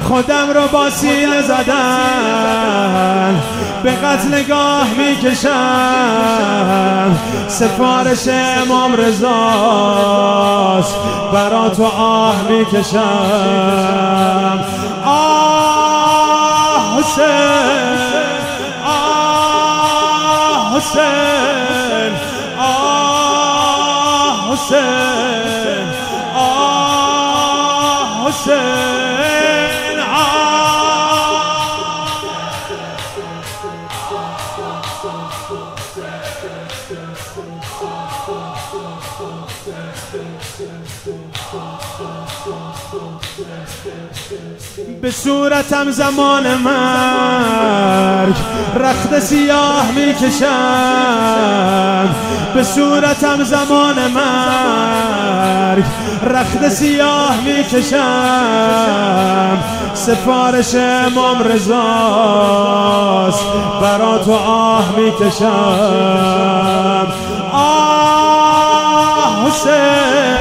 خودم رو با سینه زدن به قتلگاه میکشم، سفارش امام رضاست برا تو آه میکشم. آه حسین، آه حسین، آه حسین، آه حسین. به صورتم زمان مرگ رخت سیاه میکشم، به صورتم زمان مرگ رخت سیاه میکشم، سفارش امام رضاست برا تو آه میکشم. آه حسین،